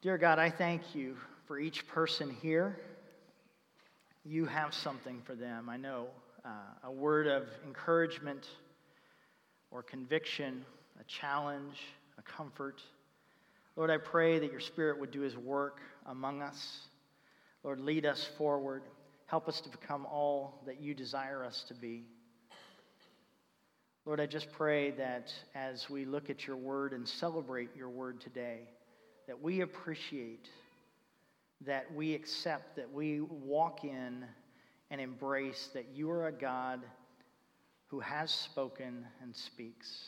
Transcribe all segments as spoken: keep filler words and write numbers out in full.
Dear God, I thank you for each person here. You have something for them, I know. Uh, a word of encouragement or conviction, a challenge, a comfort. Lord, I pray that your Spirit would do his work among us. Lord, lead us forward. Help us to become all that you desire us to be. Lord, I just pray that as we look at your word and celebrate your word today, that we appreciate, that we accept, that we walk in and embrace that you are a God who has spoken and speaks.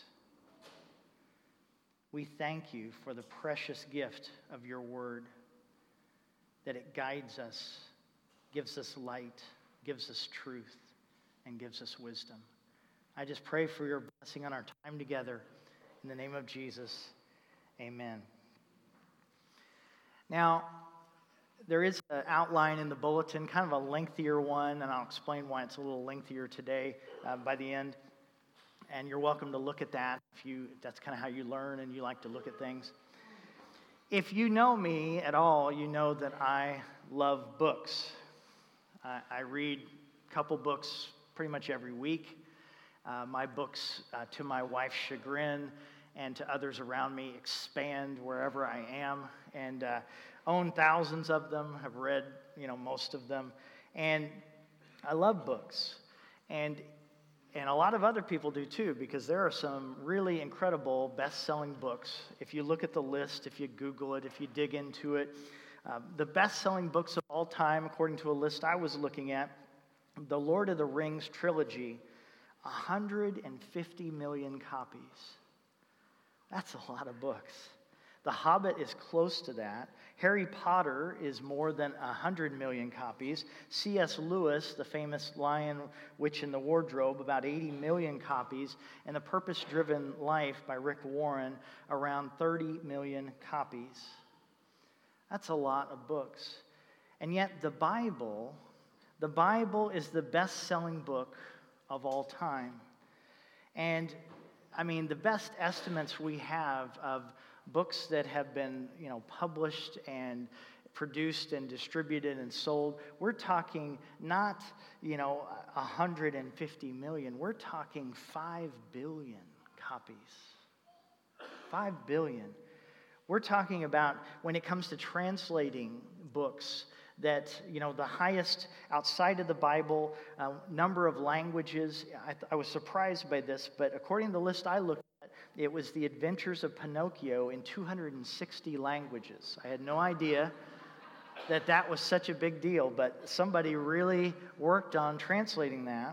We thank you for the precious gift of your word, that it guides us, gives us light, gives us truth, and gives us wisdom. I just pray for your blessing on our time together. In the name of Jesus, amen. Now, there is an outline in the bulletin, kind of a lengthier one, and I'll explain why it's a little lengthier today uh, by the end. And you're welcome to look at that if you if that's kind of how you learn and you like to look at things. If you know me at all, you know that I love books. I, I read a couple books pretty much every week. Uh, my books, uh, to my wife's chagrin and to others around me, expand wherever I am, and uh, own thousands of them, have read, you know, most of them, and I love books, and and a lot of other people do too, because there are some really incredible best-selling books. If you look at the list, if you Google it, if you dig into it, uh, the best-selling books of all time, according to a list I was looking at, the Lord of the Rings trilogy, one hundred fifty million copies. That's a lot of books. The Hobbit is close to that. Harry Potter is more than one hundred million copies. C S Lewis, the famous Lion, Witch, and the Wardrobe, about eighty million copies. And The Purpose-Driven Life by Rick Warren, around thirty million copies. That's a lot of books. And yet the Bible, the Bible is the best-selling book of all time. And I mean, the best estimates we have of books that have been, you know, published and produced and distributed and sold, we're talking not, you know, one hundred fifty million. We're talking five billion copies. five billion. We're talking about, when it comes to translating books, that, you know, the highest outside of the Bible uh, number of languages. I, th- I was surprised by this, but according to the list I looked at, it was The Adventures of Pinocchio in two hundred sixty languages. I had no idea that that was such a big deal, but somebody really worked on translating that.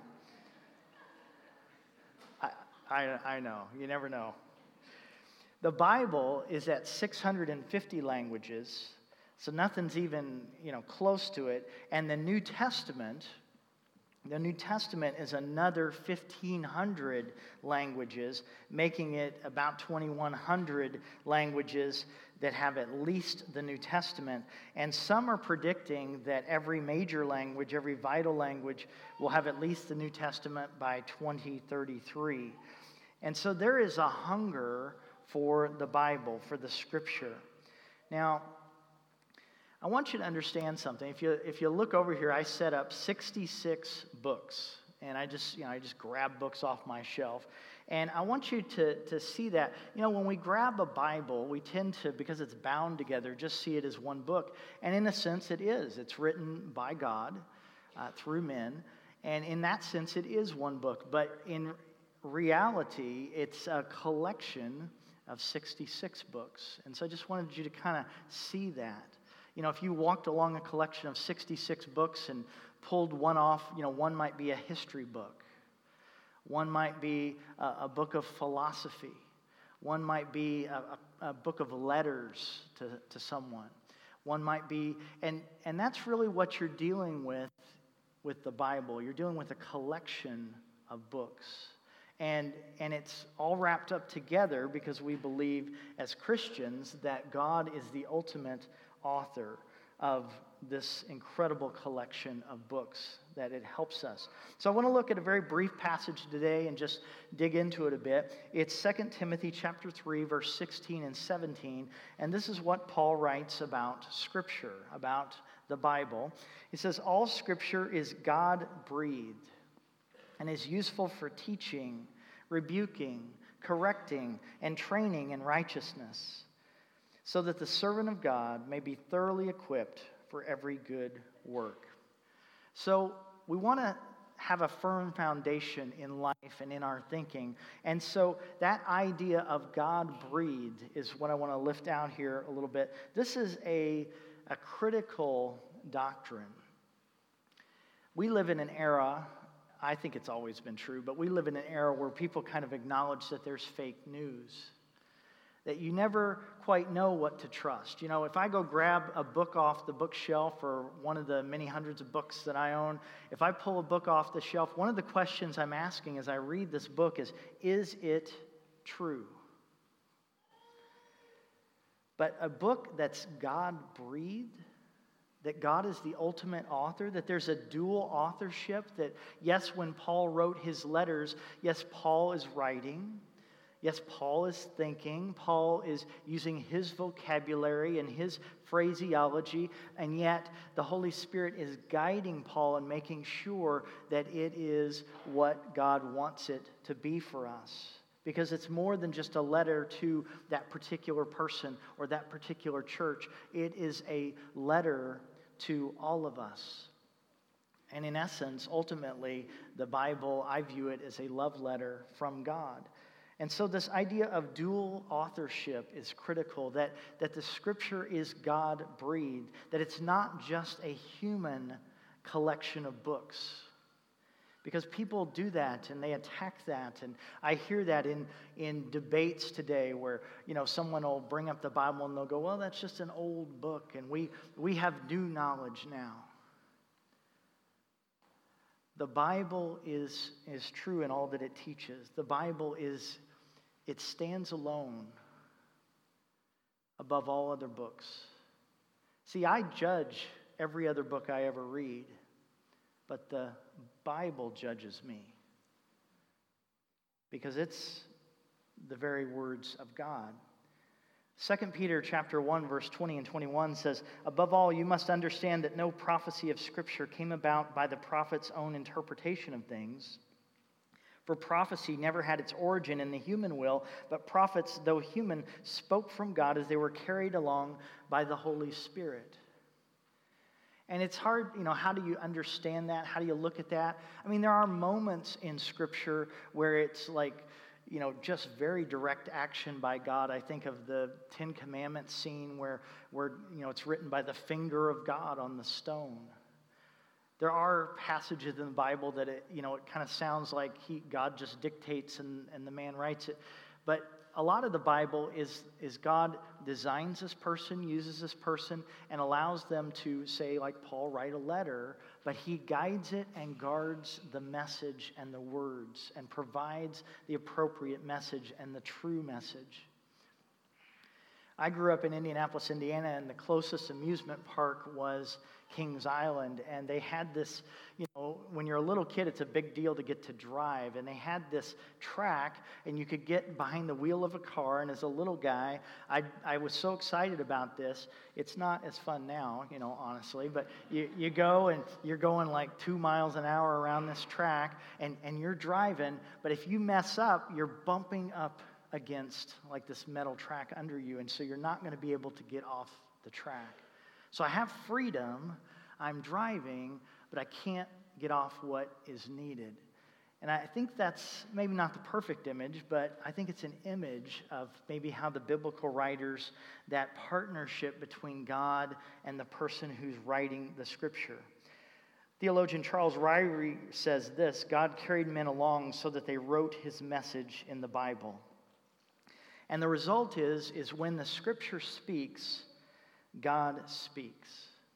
I, I, I know, you never know. The Bible is at six hundred fifty languages. So nothing's even, you know, close to it. And the New Testament, the New Testament is another fifteen hundred languages, making it about twenty-one hundred languages that have at least the New Testament. And some are predicting that every major language, every vital language, will have at least the New Testament by twenty thirty-three. And so there is a hunger for the Bible, for the Scripture. Now, I want you to understand something. If you if you look over here, I set up sixty-six books, and I just you know I just grab books off my shelf, and I want you to to see that. You know, when we grab a Bible, we tend to, because it's bound together, just see it as one book, and in a sense, it is. It's written by God uh, through men, and in that sense, it is one book. But in reality, it's a collection of sixty-six books, and so I just wanted you to kind of see that. You know, if you walked along a collection of sixty-six books and pulled one off, you know, one might be a history book. One might be a, a book of philosophy. One might be a, a, a book of letters to, to someone. One might be, and, and that's really what you're dealing with with the Bible. You're dealing with a collection of books. And, and it's all wrapped up together because we believe as Christians that God is the ultimate author of this incredible collection of books that it helps us. So I want to look at a very brief passage today and just dig into it a bit. It's Second Timothy chapter three, verse sixteen and seventeen, and this is what Paul writes about Scripture, about the Bible. He says, "All Scripture is God-breathed and is useful for teaching, rebuking, correcting, and training in righteousness, so that the servant of God may be thoroughly equipped for every good work." So we want to have a firm foundation in life and in our thinking. And so that idea of God-breathed is what I want to lift out here a little bit. This is a, a critical doctrine. We live in an era, I think it's always been true, but we live in an era where people kind of acknowledge that there's fake news, that you never quite know what to trust. You know, if I go grab a book off the bookshelf or one of the many hundreds of books that I own, if I pull a book off the shelf, one of the questions I'm asking as I read this book is, is it true? But a book that's God-breathed, that God is the ultimate author, that there's a dual authorship, that yes, when Paul wrote his letters, yes, Paul is writing, yes, Paul is thinking, Paul is using his vocabulary and his phraseology, and yet the Holy Spirit is guiding Paul and making sure that it is what God wants it to be for us. Because it's more than just a letter to that particular person or that particular church. It is a letter to all of us. And in essence, ultimately, the Bible, I view it as a love letter from God. And so this idea of dual authorship is critical, that, that the Scripture is God-breathed, that it's not just a human collection of books. Because people do that and they attack that. And I hear that in, in debates today where, you know, someone will bring up the Bible and they'll go, well, that's just an old book and we, we have new knowledge now. The Bible is, is true in all that it teaches. The Bible is, it stands alone above all other books. See, I judge every other book I ever read, but the Bible judges me because it's the very words of God. Second Peter chapter one, verse twenty and twenty-one says, "Above all, you must understand that no prophecy of Scripture came about by the prophet's own interpretation of things. For prophecy never had its origin in the human will, but prophets, though human, spoke from God as they were carried along by the Holy Spirit." And it's hard, you know, how do you understand that? How do you look at that? I mean, there are moments in Scripture where it's like, you know, just very direct action by God. I think of the Ten Commandments scene where, where, you know, it's written by the finger of God on the stone. There are passages in the Bible that, it, you know, it kind of sounds like he, God just dictates and, and the man writes it. But a lot of the Bible is, is God designs this person, uses this person, and allows them to, say, like Paul, write a letter, but he guides it and guards the message and the words and provides the appropriate message and the true message. I grew up in Indianapolis, Indiana, and the closest amusement park was Kings Island, and they had this, you know, when you're a little kid, it's a big deal to get to drive, and they had this track, and you could get behind the wheel of a car, and as a little guy, I I was so excited about this. It's not as fun now, you know, honestly, but you, you go, and you're going like two miles an hour around this track, and, and you're driving, but if you mess up, you're bumping up against like this metal track under you, and so you're not going to be able to get off the track. So I have freedom, I'm driving, but I can't get off what is needed. And I think that's maybe not the perfect image, but I think it's an image of maybe how the biblical writers, that partnership between God and the person who's writing the Scripture. Theologian Charles Ryrie says this: God carried men along so that they wrote his message in the Bible. And the result is, is when the Scripture speaks, God speaks.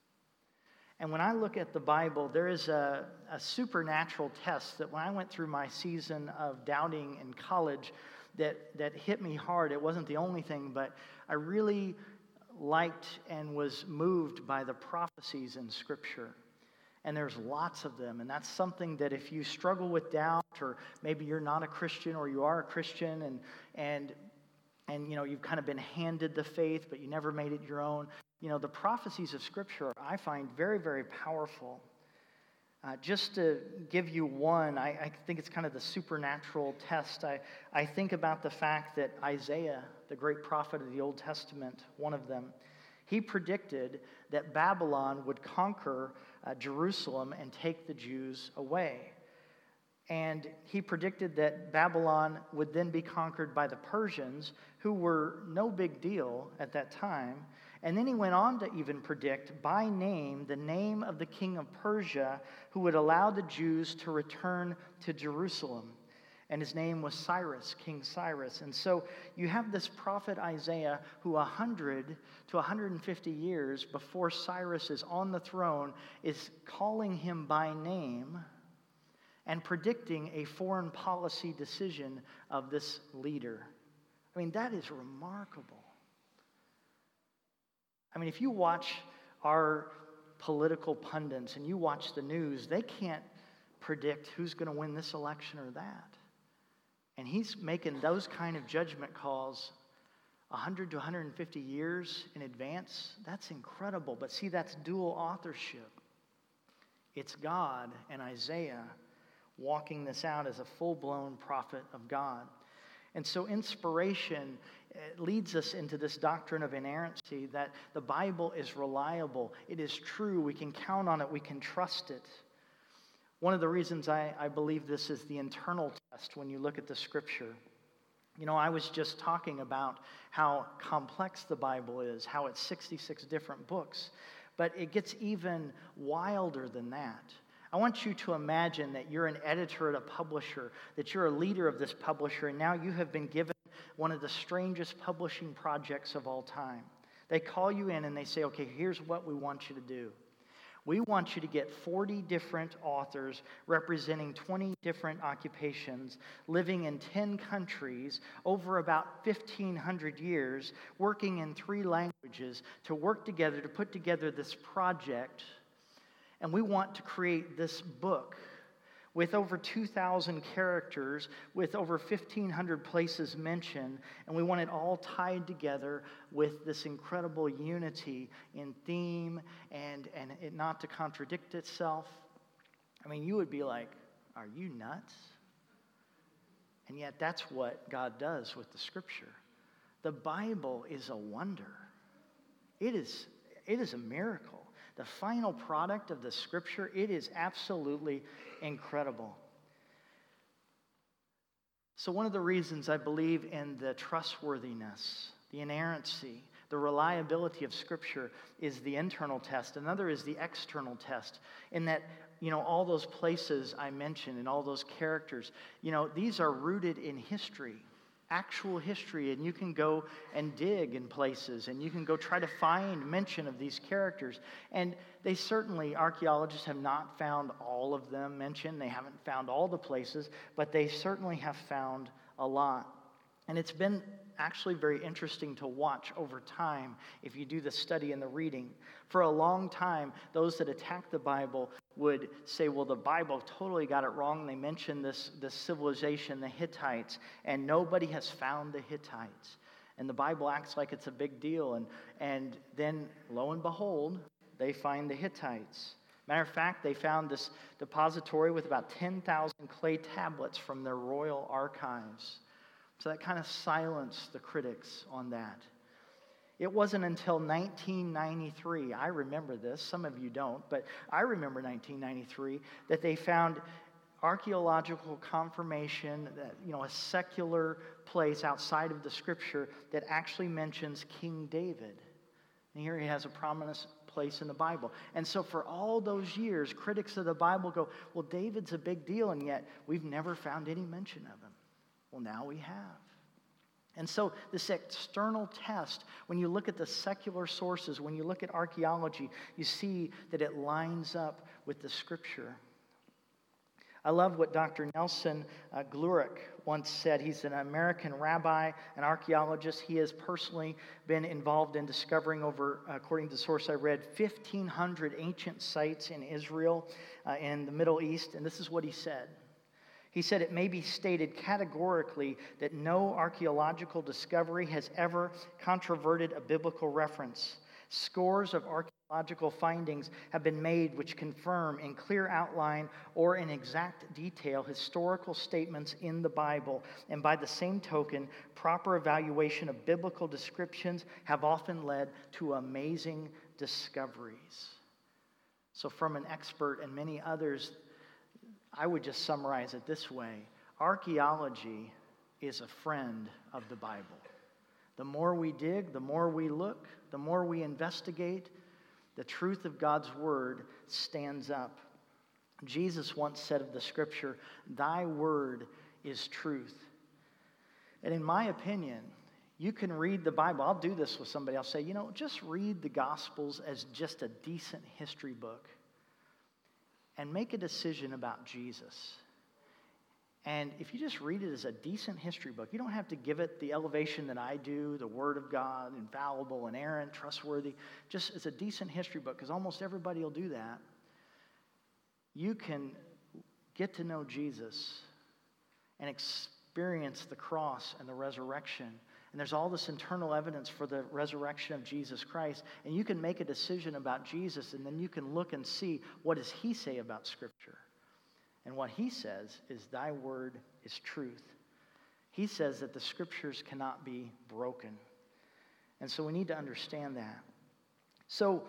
And when I look at the Bible, there is a, a supernatural test that when I went through my season of doubting in college that, that hit me hard. It wasn't the only thing, but I really liked and was moved by the prophecies in Scripture. And there's lots of them. And that's something that if you struggle with doubt, or maybe you're not a Christian or you are a Christian and and and you know you've kind of been handed the faith, but you never made it your own. You know, the prophecies of Scripture I find very, very powerful. Uh, just to give you one, I, I think it's kind of the supernatural test. I, I think about the fact that Isaiah, the great prophet of the Old Testament, one of them, he predicted that Babylon would conquer uh, Jerusalem and take the Jews away. And he predicted that Babylon would then be conquered by the Persians, who were no big deal at that time. And then he went on to even predict by name the name of the king of Persia who would allow the Jews to return to Jerusalem. And his name was Cyrus, King Cyrus. And so you have this prophet Isaiah who one hundred to one hundred fifty years before Cyrus is on the throne is calling him by name and predicting a foreign policy decision of this leader. I mean, that is remarkable. I mean, if you watch our political pundits and you watch the news, they can't predict who's going to win this election or that. And he's making those kind of judgment calls one hundred to one hundred fifty years in advance. That's incredible. But see, that's dual authorship. It's God and Isaiah walking this out as a full-blown prophet of God. And so inspiration leads us into this doctrine of inerrancy, that the Bible is reliable. It is true. We can count on it. We can trust it. One of the reasons I, I believe this is the internal test when you look at the Scripture. You know, I was just talking about how complex the Bible is, how it's sixty-six different books. But it gets even wilder than that. I want you to imagine that you're an editor at a publisher, that you're a leader of this publisher, and now you have been given one of the strangest publishing projects of all time. They call you in and they say, okay, here's what we want you to do. We want you to get forty different authors representing twenty different occupations, living in ten countries over about fifteen hundred years, working in three languages to work together to put together this project. And we want to create this book with over two thousand characters, with over fifteen hundred places mentioned, and we want it all tied together with this incredible unity in theme and, and it not to contradict itself. I mean, you would be like, are you nuts? And yet that's what God does with the Scripture. The Bible is a wonder. It is, it is a miracle. The final product of the Scripture, it is absolutely incredible. So one of the reasons I believe in the trustworthiness, the inerrancy, the reliability of Scripture is the internal test. Another is the external test, in that, you know, all those places I mentioned and all those characters, you know, these are rooted in history. Actual history, and you can go and dig in places, and you can go try to find mention of these characters. And they certainly, archaeologists have not found all of them mentioned. They haven't found all the places, but they certainly have found a lot. And it's been actually very interesting to watch over time if you do the study and the reading. For a long time, those that attack the Bible would say, well, the Bible totally got it wrong. They mentioned this, this civilization, the Hittites, and nobody has found the Hittites. And the Bible acts like it's a big deal. And, and then, lo and behold, they find the Hittites. Matter of fact, they found this depository with about ten thousand clay tablets from their royal archives. So that kind of silenced the critics on that. It wasn't until nineteen ninety-three, I remember this, some of you don't, but I remember nineteen ninety-three, that they found archaeological confirmation that, you know, a secular place outside of the Scripture that actually mentions King David. And here he has a prominent place in the Bible. And so for all those years, critics of the Bible go, well, David's a big deal, and yet we've never found any mention of him. Well, now we have. And so this external test, when you look at the secular sources, when you look at archaeology, you see that it lines up with the Scripture. I love what Doctor Nelson uh, Glurek once said. He's an American rabbi, an archaeologist. He has personally been involved in discovering over, according to the source I read, fifteen hundred ancient sites in Israel, uh, in the Middle East. And this is what he said. He said, "It may be stated categorically that no archaeological discovery has ever controverted a biblical reference. Scores of archaeological findings have been made which confirm in clear outline or in exact detail historical statements in the Bible, and by the same token, proper evaluation of biblical descriptions have often led to amazing discoveries." So from an expert and many others, I would just summarize it this way. Archaeology is a friend of the Bible. The more we dig, the more we look, the more we investigate, the truth of God's word stands up. Jesus once said of the scripture, "Thy word is truth." And in my opinion, you can read the Bible. I'll do this with somebody. I'll say, you know, just read the Gospels as just a decent history book and make a decision about Jesus. And if you just read it as a decent history book, you don't have to give it the elevation that I do, the Word of God, infallible, inerrant, trustworthy, just as a decent history book, because almost everybody will do that. You can get to know Jesus and experience the cross and the resurrection. And there's all this internal evidence for the resurrection of Jesus Christ. And you can make a decision about Jesus, and then you can look and see, what does he say about Scripture? And what he says is, thy word is truth. He says that the Scriptures cannot be broken. And so we need to understand that. So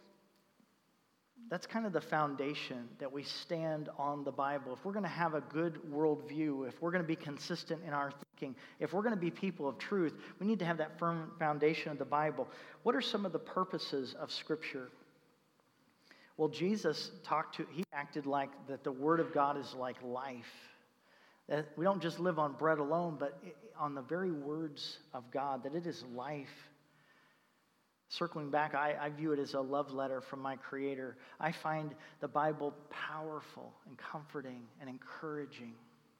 that's kind of the foundation that we stand on the Bible. If we're going to have a good worldview, if we're going to be consistent in our thinking, if we're going to be people of truth, we need to have that firm foundation of the Bible. What are some of the purposes of Scripture? Well, Jesus talked to, he acted like that the Word of God is like life. That we don't just live on bread alone, but on the very words of God, that it is life. Circling back, I, I view it as a love letter from my Creator. I find the Bible powerful and comforting and encouraging.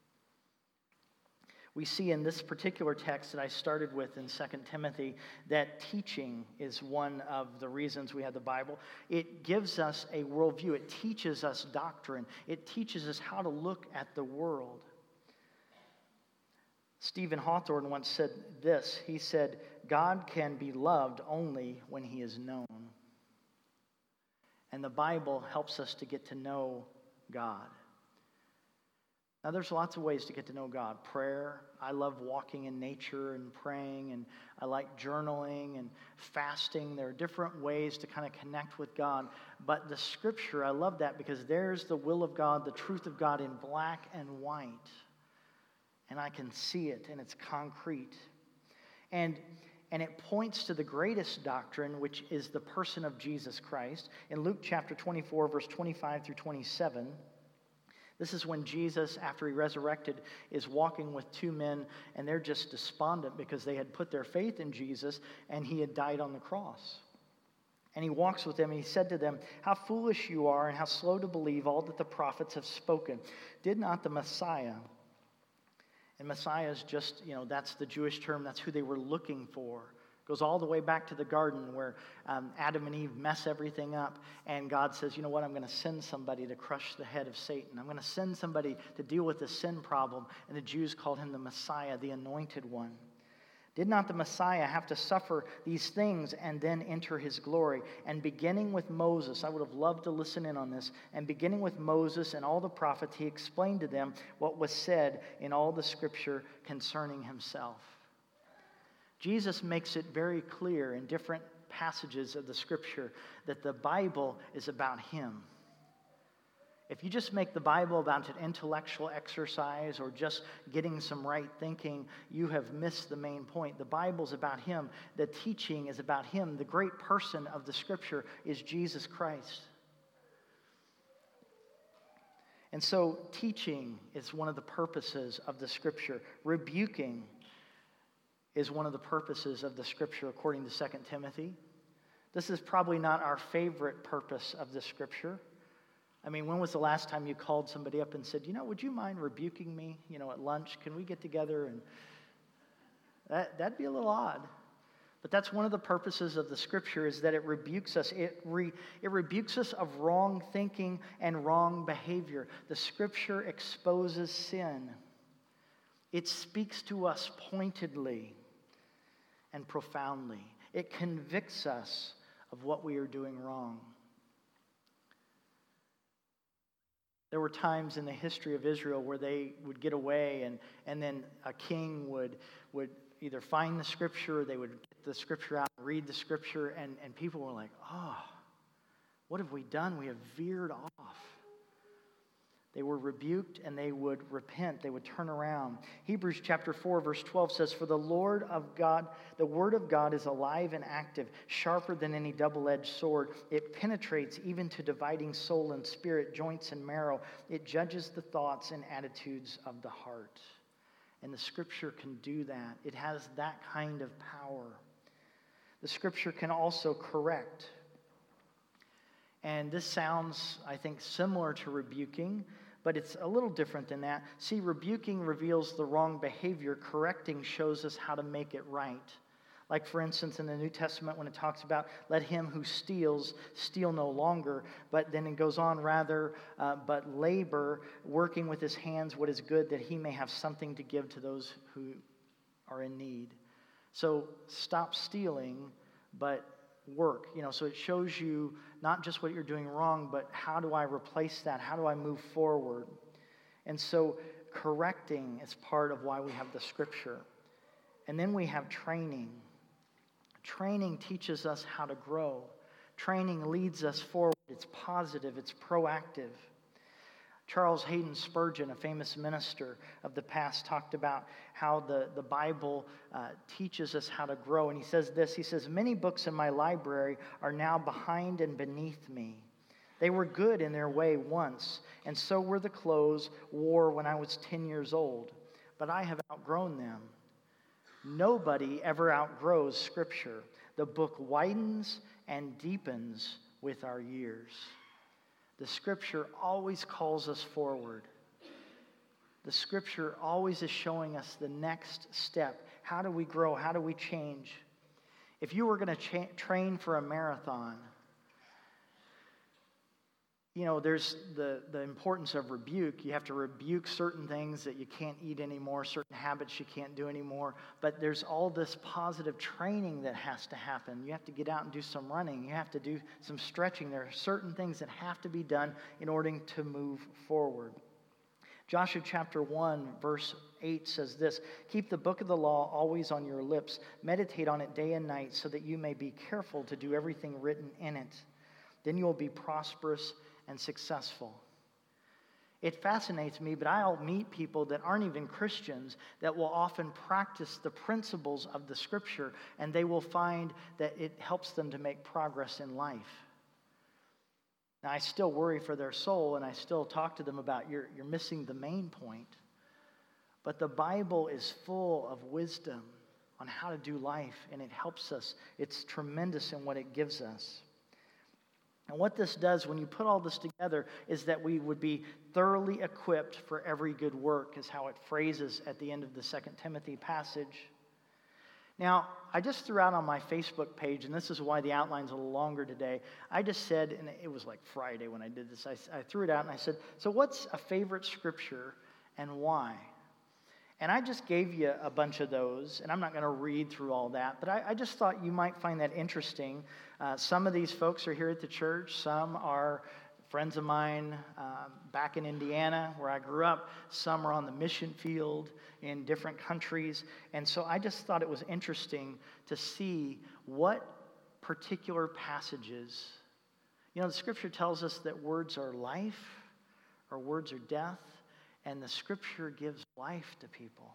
We see in this particular text that I started with in Second Timothy that teaching is one of the reasons we have the Bible. It gives us a worldview. It teaches us doctrine. It teaches us how to look at the world. Stephen Hawthorne once said this. He said, God can be loved only when he is known. And the Bible helps us to get to know God. Now, there's lots of ways to get to know God. Prayer. I love walking in nature and praying, and I like journaling and fasting. There are different ways to kind of connect with God. But the Scripture, I love that because there's the will of God, the truth of God in black and white. And I can see it, and it's concrete. And, and it points to the greatest doctrine, which is the person of Jesus Christ. In Luke chapter twenty-four, verse twenty-five through twenty-seven, this is when Jesus, after he resurrected, is walking with two men, and they're just despondent because they had put their faith in Jesus, and he had died on the cross. And he walks with them, and he said to them, how foolish you are, and how slow to believe all that the prophets have spoken. Did not the Messiah, and Messiah is just, you know, that's the Jewish term, that's who they were looking for. Goes all the way back to the garden where um, Adam and Eve mess everything up. And God says, you know what, I'm going to send somebody to crush the head of Satan. I'm going to send somebody to deal with the sin problem. And the Jews called him the Messiah, the anointed one. Did not the Messiah have to suffer these things and then enter his glory? And beginning with Moses, I would have loved to listen in on this, and beginning with Moses and all the prophets, he explained to them what was said in all the Scripture concerning himself. Jesus makes it very clear in different passages of the Scripture that the Bible is about him. If you just make the Bible about an intellectual exercise or just getting some right thinking, you have missed the main point. The Bible's about him. The teaching is about him. The great person of the Scripture is Jesus Christ. And so teaching is one of the purposes of the Scripture. Rebuking is one of the purposes of the Scripture according to Second Timothy. This is probably not our favorite purpose of the Scripture. I mean, when was the last time you called somebody up and said, you know, would you mind rebuking me, you know, at lunch? Can we get together? And that, that'd be a little odd. But that's one of the purposes of the Scripture, is that it rebukes us. It, re, it rebukes us of wrong thinking and wrong behavior. The Scripture exposes sin. It speaks to us pointedly and profoundly. It convicts us of what we are doing wrong. There were times in the history of Israel where they would get away, and, and then a king would, would either find the Scripture, or they would get the Scripture out, read the Scripture, and, and people were like, oh, what have we done? We have veered off. They were rebuked and they would repent. They would turn around. Hebrews chapter four, verse twelve says, for the Lord of God, the word of God is alive and active, sharper than any double-edged sword. It penetrates even to dividing soul and spirit, joints and marrow. It judges the thoughts and attitudes of the heart. And the Scripture can do that. It has that kind of power. The Scripture can also correct. And this sounds, I think, similar to rebuking, but it's a little different than that. See, rebuking reveals the wrong behavior. Correcting shows us how to make it right. Like, for instance, in the New Testament, when it talks about, let him who steals steal no longer, but then it goes on, rather, uh, but labor, working with his hands what is good, that he may have something to give to those who are in need. So stop stealing, but work. You know, so it shows you not just what you're doing wrong, but how do I replace that? How do I move forward? And so correcting is part of why we have the Scripture. And then we have training. Training teaches us how to grow. Training leads us forward. It's positive. It's proactive. Charles Hayden Spurgeon, a famous minister of the past, talked about how the, the Bible uh, teaches us how to grow. And he says this, he says, many books in my library are now behind and beneath me. They were good in their way once, and so were the clothes wore when I was ten years old. But I have outgrown them. Nobody ever outgrows Scripture. The book widens and deepens with our years. The Scripture always calls us forward. The Scripture always is showing us the next step. How do we grow? How do we change? If you were going to cha- train for a marathon, you know, there's the, the importance of rebuke. You have to rebuke certain things that you can't eat anymore, certain habits you can't do anymore. But there's all this positive training that has to happen. You have to get out and do some running. You have to do some stretching. There are certain things that have to be done in order to move forward. Joshua chapter one, verse eight says this, keep the book of the law always on your lips. Meditate on it day and night so that you may be careful to do everything written in it. Then you will be prosperous and successful. It fascinates me, but I'll meet people that aren't even Christians that will often practice the principles of the Scripture, and they will find that it helps them to make progress in life. Now, I still worry for their soul, and I still talk to them about you're, you're missing the main point. But the Bible is full of wisdom on how to do life, and it helps us. It's tremendous in what it gives us. And what this does, when you put all this together, is that we would be thoroughly equipped for every good work, is how it phrases at the end of the Second Timothy passage. Now, I just threw out on my Facebook page, and this is why the outline's a little longer today. I just said, and it was like Friday when I did this, I, I threw it out and I said, so what's a favorite scripture and why? And I just gave you a bunch of those, and I'm not going to read through all that, but I, I just thought you might find that interesting. Uh, some of these folks are here at the church. Some are friends of mine uh, back in Indiana, where I grew up. Some are on the mission field in different countries. And so I just thought it was interesting to see what particular passages. You know, the Scripture tells us that words are life, or words are death. And the Scripture gives life to people.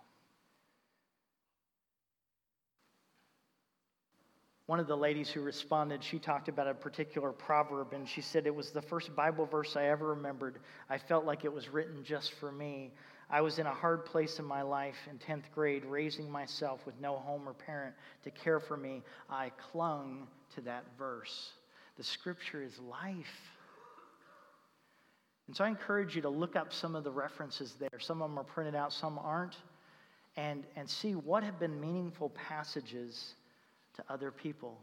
One of the ladies who responded, she talked about a particular proverb, and she said, it was the first Bible verse I ever remembered. I felt like it was written just for me. I was in a hard place in my life in tenth grade, raising myself with no home or parent to care for me. I clung to that verse. The Scripture is life. And so I encourage you to look up some of the references there. Some of them are printed out, some aren't. And, and see what have been meaningful passages to other people.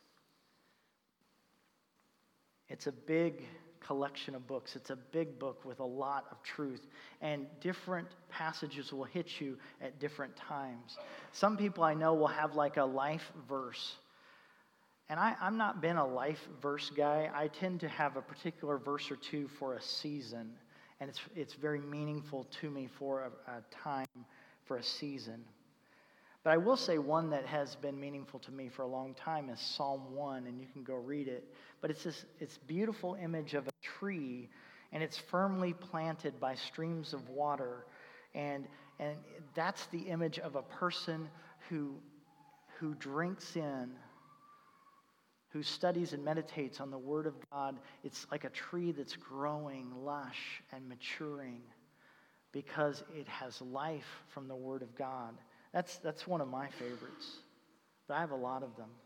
It's a big collection of books. It's a big book with a lot of truth. And different passages will hit you at different times. Some people I know will have like a life verse. And I, I'm not been a life verse guy. I tend to have a particular verse or two for a season. And it's, it's very meaningful to me for a, a time, for a season. But I will say one that has been meaningful to me for a long time is Psalm one, and you can go read it. But it's this it's beautiful image of a tree, and it's firmly planted by streams of water. And, and that's the image of a person who, who drinks in, who studies and meditates on the Word of God. It's like a tree that's growing lush and maturing because it has life from the Word of God. That's, that's one of my favorites, but I have a lot of them.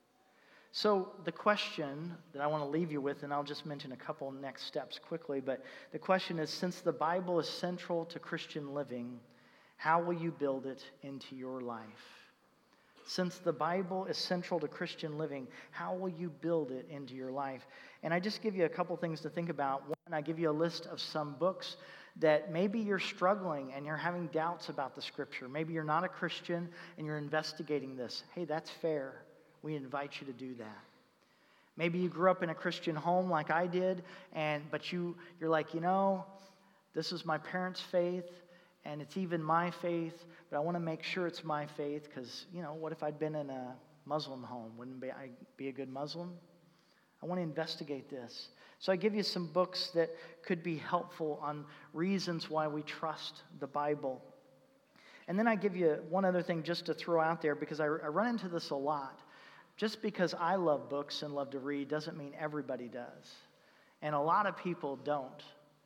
So the question that I want to leave you with, and I'll just mention a couple next steps quickly, but the question is, since the Bible is central to Christian living, how will you build it into your life? Since the Bible is central to Christian living, how will you build it into your life? And I just give you a couple things to think about. One, I give you a list of some books that maybe you're struggling and you're having doubts about the Scripture. Maybe you're not a Christian and you're investigating this. Hey, that's fair. We invite you to do that. Maybe you grew up in a Christian home like I did, and but you, you're like, you know, this is my parents' faith, and it's even my faith, but I want to make sure it's my faith because, you know, what if I'd been in a Muslim home? Wouldn't I be a good Muslim? I want to investigate this. So I give you some books that could be helpful on reasons why we trust the Bible. And then I give you one other thing just to throw out there, because I, I run into this a lot. Just because I love books and love to read doesn't mean everybody does. And a lot of people don't.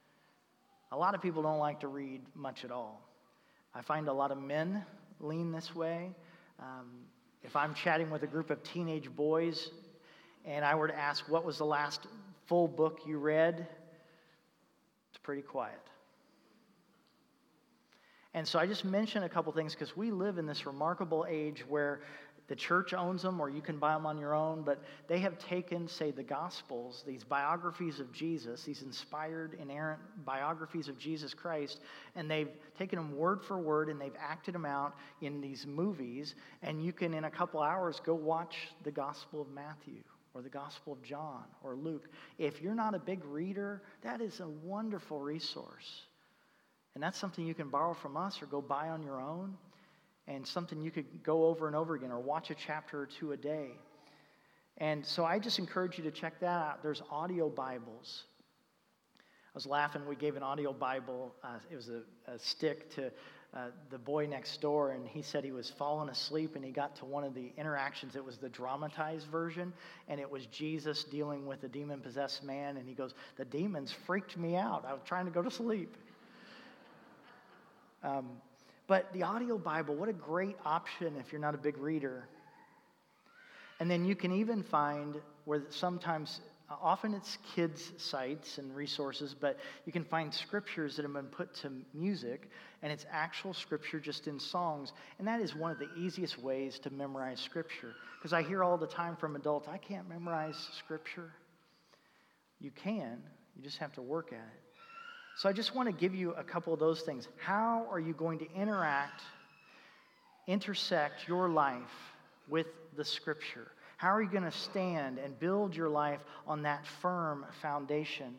A lot of people don't like to read much at all. I find a lot of men lean this way. Um, if I'm chatting with a group of teenage boys and I were to ask, what was the last full book you read? It's pretty quiet. And so I just mention a couple things because we live in this remarkable age where the church owns them, or you can buy them on your own, but they have taken, say, the Gospels, these biographies of Jesus, these inspired, inerrant biographies of Jesus Christ, and they've taken them word for word, and they've acted them out in these movies, and you can, in a couple hours, go watch the Gospel of Matthew, or the Gospel of John, or Luke. If you're not a big reader, that is a wonderful resource. And that's something you can borrow from us or go buy on your own, and something you could go over and over again or watch a chapter or two a day. And so I just encourage you to check that out. There's audio Bibles. I was laughing. We gave an audio Bible. Uh, it was a, a stick to uh, the boy next door, and he said he was falling asleep, and he got to one of the interactions. It was the dramatized version, and it was Jesus dealing with a demon-possessed man, and he goes, the demons freaked me out. I was trying to go to sleep. Um, but the audio Bible, what a great option if you're not a big reader. And then you can even find where sometimes, often it's kids' sites and resources, but you can find scriptures that have been put to music, and it's actual scripture just in songs. And that is one of the easiest ways to memorize scripture. Because I hear all the time from adults, I can't memorize scripture. You can, you just have to work at it. So I just want to give you a couple of those things. How are you going to interact, intersect your life with the Scripture? How are you going to stand and build your life on that firm foundation?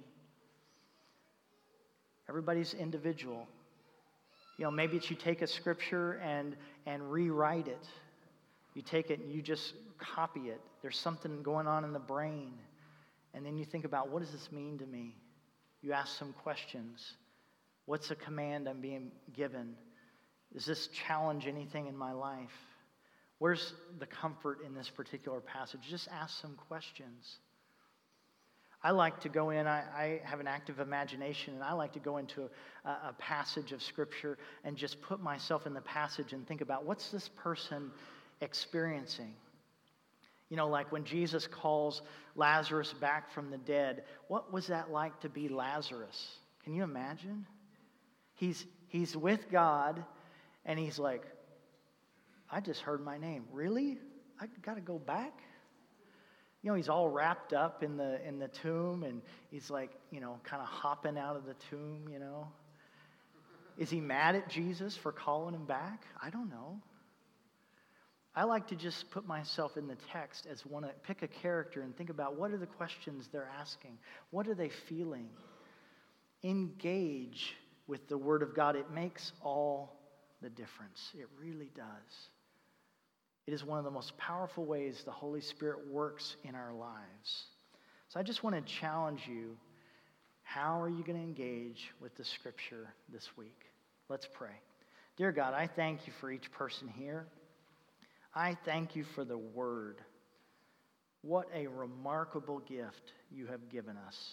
Everybody's individual. You know, maybe it's you take a Scripture and, and rewrite it. You take it and you just copy it. There's something going on in the brain. And then you think about, what does this mean to me? You ask some questions. What's a command I'm being given? Does this challenge anything in my life? Where's the comfort in this particular passage? Just ask some questions. I like to go in, I, I have an active imagination, and I like to go into a, a passage of Scripture and just put myself in the passage and think about, what's this person experiencing? You know, like when Jesus calls Lazarus back from the dead. What was that like to be Lazarus? Can you imagine? He's, he's with God, and he's like, I just heard my name. Really? I got to go back? You know, he's all wrapped up in the in the tomb, and he's like, you know, kind of hopping out of the tomb, you know. Is he mad at Jesus for calling him back? I don't know. I like to just put myself in the text as one, pick a character and think about what are the questions they're asking? What are they feeling? Engage with the Word of God. It makes all the difference. It really does. It is one of the most powerful ways the Holy Spirit works in our lives. So I just want to challenge you. How are you going to engage with the Scripture this week? Let's pray. Dear God, I thank you for each person here. I thank you for the Word. What a remarkable gift you have given us.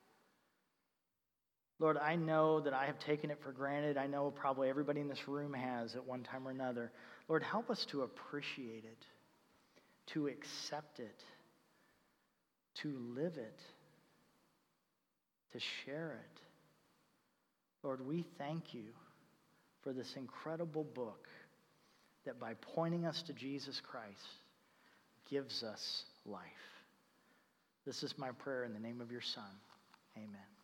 Lord, I know that I have taken it for granted. I know probably everybody in this room has at one time or another. Lord, help us to appreciate it, to accept it, to live it, to share it. Lord, we thank you for this incredible book that by pointing us to Jesus Christ gives us life. This is my prayer in the name of your Son. Amen.